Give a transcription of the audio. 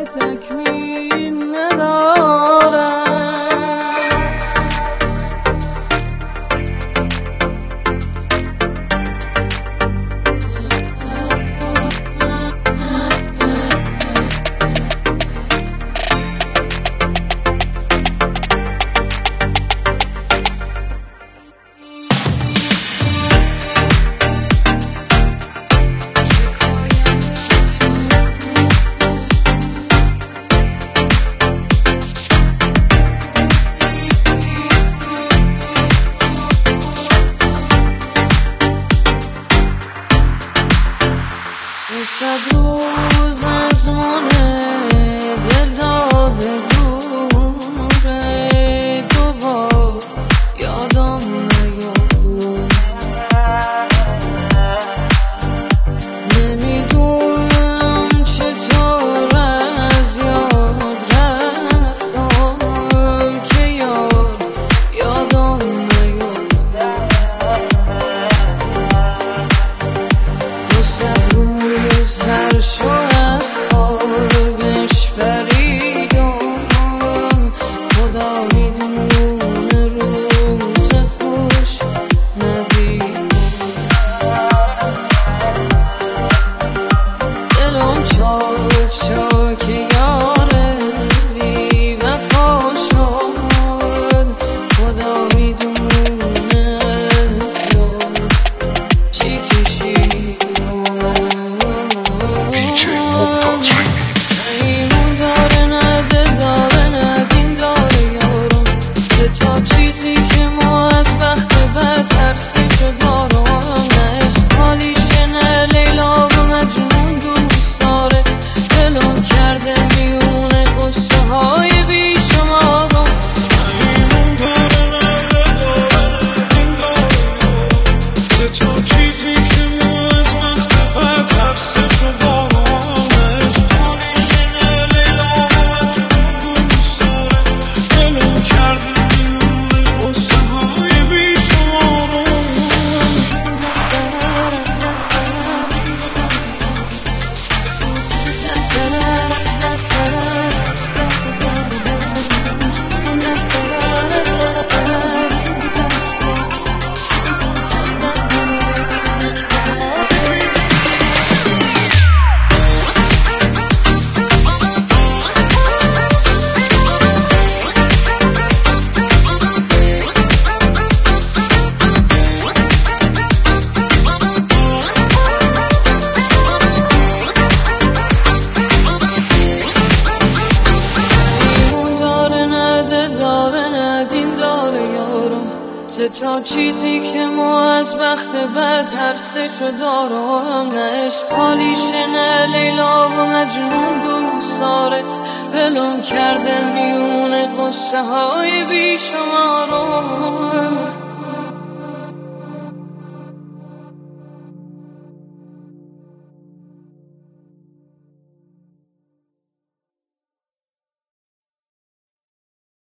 تکمیل ندارد. صد روز از مونه دل داده دوره، دوبار یادم نیافته. نمیدونم چطور از یاد رفتم که یادم نیافته. 200 روز هر شو از خوابش پریدم، خدا میدونه روز خوش ندیدم. دلم چاک چاک یاره بی وفا شد، خدا میدونه از یاد چی کشیدم. چیزی که ما از وقت بعد ترسی شدارم، نه عشق خالیشه نه لیلا و مجنون دوست داره. دلم کرده میونه قصه های بی شمارم. چیزی که ما از وقت بعد ترسی شدارم، نه عشق خالیشه نه لیلا و مجنون دوست داره. دلم کرده تا چیزی که ما از وقت بعد هر سه شو دارم، نه عشق خالیشه نه لیلا و مجنون دوست داره. ولم کرده میونه قصه های بی شمارم.